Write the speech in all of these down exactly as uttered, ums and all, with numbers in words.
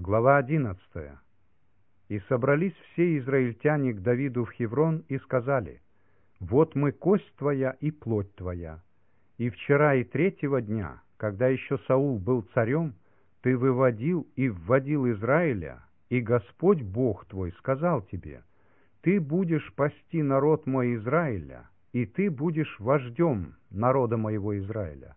Глава одиннадцатая. «И собрались все израильтяне к Давиду в Хеврон и сказали: вот мы кость твоя и плоть твоя. И вчера и третьего дня, когда еще Саул был царем, ты выводил и вводил Израиля, и Господь Бог твой сказал тебе: ты будешь пасти народ мой Израиля, и ты будешь вождем народа моего Израиля».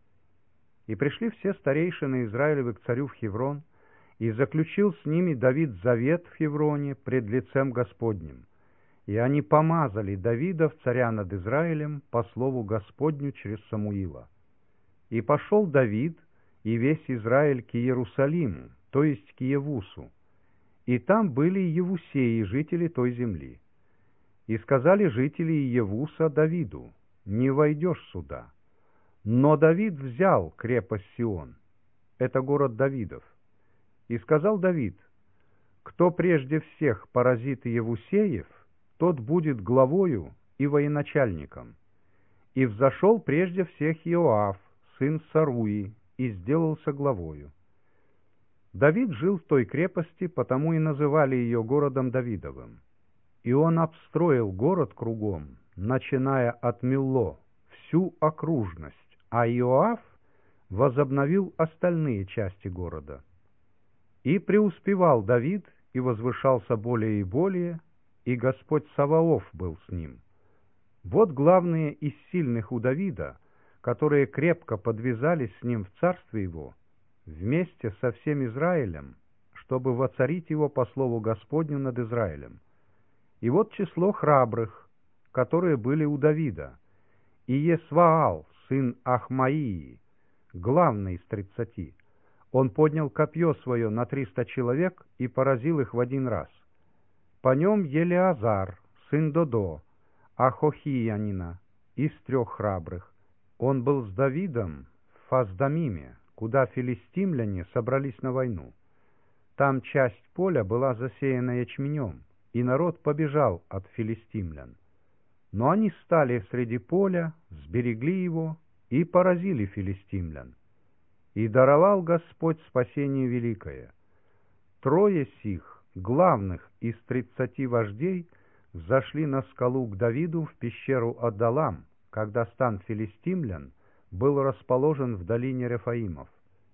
И пришли все старейшины Израилевы к царю в Хеврон, и заключил с ними Давид завет в Хевроне пред лицем Господним. И они помазали Давида в царя над Израилем по слову Господню через Самуила. И пошел Давид и весь Израиль к Иерусалиму, то есть к Иевусу. И там были Иевусеи, жители той земли. И сказали жители Иевуса Давиду: не войдешь сюда. Но Давид взял крепость Сион, это город Давидов. И сказал Давид: кто прежде всех поразит Иевусеев, тот будет главою и военачальником. И взошел прежде всех Иоав, сын Саруи, и сделался главою. Давид жил в той крепости, потому и называли ее городом Давидовым. И он обстроил город кругом, начиная от Милло, всю окружность, а Иоав возобновил остальные части города. И преуспевал Давид, и возвышался более и более, и Господь Саваоф был с ним. Вот главные из сильных у Давида, которые крепко подвязались с ним в царстве его, вместе со всем Израилем, чтобы воцарить его по слову Господню над Израилем. И вот число храбрых, которые были у Давида: и Есваал, сын Ахмаии, главный из тридцати. Он поднял копье свое на триста человек и поразил их в один раз. По нем Елеазар, сын Додо, Ахохиянина, из трех храбрых. Он был с Давидом в Фасдамиме, куда филистимляне собрались на войну. Там часть поля была засеяна ячменем, и народ побежал от филистимлян. Но они стали среди поля, сберегли его и поразили филистимлян. И даровал Господь спасение великое. Трое сих, главных из тридцати вождей, взошли на скалу к Давиду в пещеру Адалам, когда стан филистимлян был расположен в долине Рефаимов.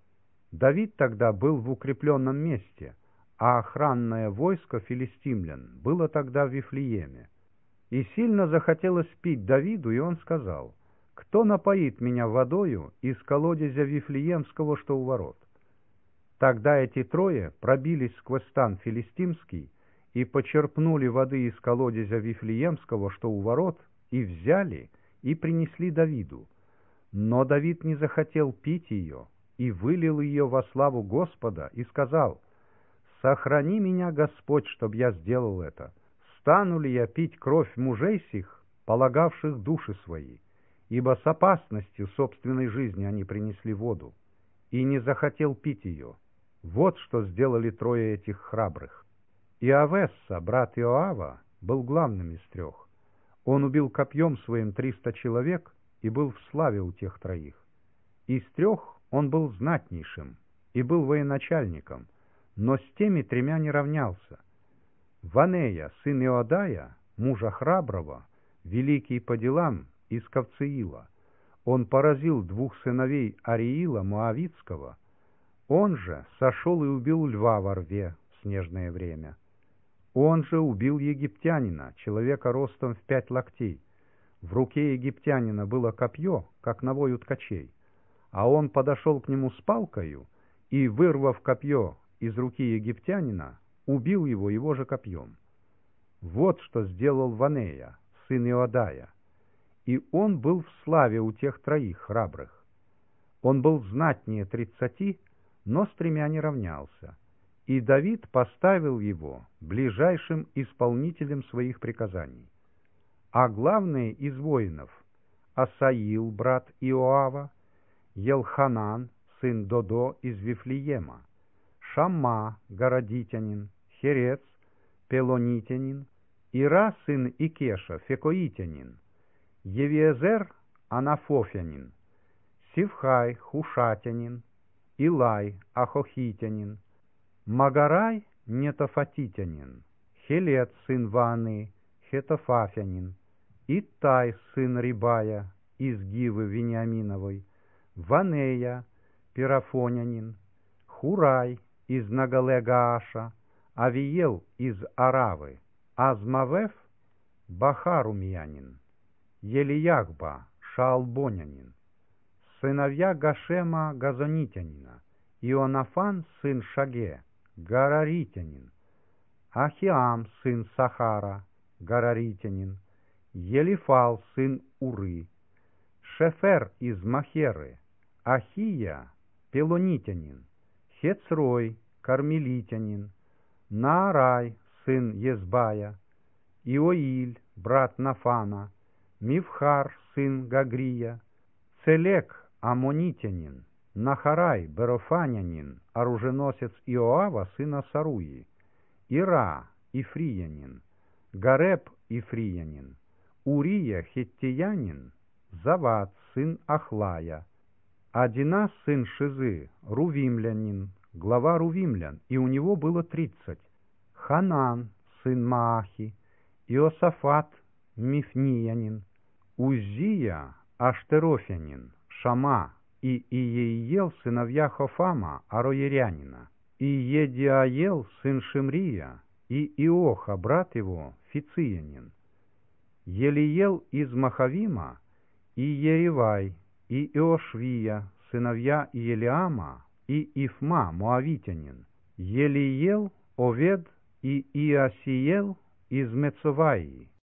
Давид тогда был в укрепленном месте, а охранное войско филистимлян было тогда в Вифлееме. И сильно захотелось пить Давиду, и он сказал: кто напоит меня водою из колодезя Вифлеемского, что у ворот? Тогда эти трое пробились сквозь стан филистимский и почерпнули воды из колодезя Вифлеемского, что у ворот, и взяли, и принесли Давиду. Но Давид не захотел пить ее, и вылил ее во славу Господа, и сказал: сохрани меня, Господь, чтоб я сделал это. Стану ли я пить кровь мужей сих, полагавших души свои? Ибо с опасностью собственной жизни они принесли воду, и не захотел пить ее. Вот что сделали трое этих храбрых. Иовесса, брат Иоава, был главным из трех. Он убил копьем своим триста человек и был в славе у тех троих. Из трех он был знатнейшим и был военачальником, но с теми тремя не равнялся. Ванея, сын Иодая, мужа храброго, великий по делам, из Кавцеила. Он поразил двух сыновей Ариила Моавитского. Он же сошел и убил льва во рве в снежное время. Он же убил египтянина, человека ростом в пять локтей. В руке египтянина было копье, как навой у ткачей. А он подошел к нему с палкою и, вырвав копье из руки египтянина, убил его его же копьем. Вот что сделал Ванея, сын Иодая. И он был в славе у тех троих храбрых. Он был знатнее тридцати, но с тремя не равнялся. И Давид поставил его ближайшим исполнителем своих приказаний. А главные из воинов — Асаил, брат Иоава, Елханан, сын Додо из Вифлеема, Шамма, городитянин, Херец, пелонитянин, Ира, сын Икеша, фекоитянин, Евиезер, анафофянин, Сивхай, хушатянин, Илай, ахохитянин, Магарай нетофатитянин, Хелет сын Ваны, Хетофафянин, Иттай сын Рибая из Гивы Вениаминовой, Ванея пирафонянин, Хурай из Нагалегааша, Авиел из Аравы, Азмавеф Бахарумьянин, Елияхба Шаалбонянин, сыновья Гашема Газонитянина, Ионафан сын Шаге, Гараритянин, Ахиам сын Сахара, Гараритянин, Елифал сын Уры, Шефер из Махеры, Ахия Пелонитянин, Хецрой Кармелитянин, Наарай сын Езбая, Иоиль брат Нафана, Мивхар сын Гагрия, Целек Амонитянин, Нахарай Берофанянин, оруженосец Иоава сына Саруи, Ира Ифриянин, Гареб Ифриянин, Урия Хиттиянин, Завад сын Ахлая, Адина сын Шизы, Рувимлянин, глава Рувимлян, и у него было тридцать, Ханан сын Маахи, Иосафат Мифниянин, Узия Аштерофянин, Шама и Иеиел сыновья Хофама Ароерянина, и Едиаел сын Шимрия, и Иоха брат его Фициянин, Елиел из Махавима, и Еревай, и Иошвия сыновья Елиама, и Ифма Моавитянин, Елиел, Овед и Иосиел из Мецоваи,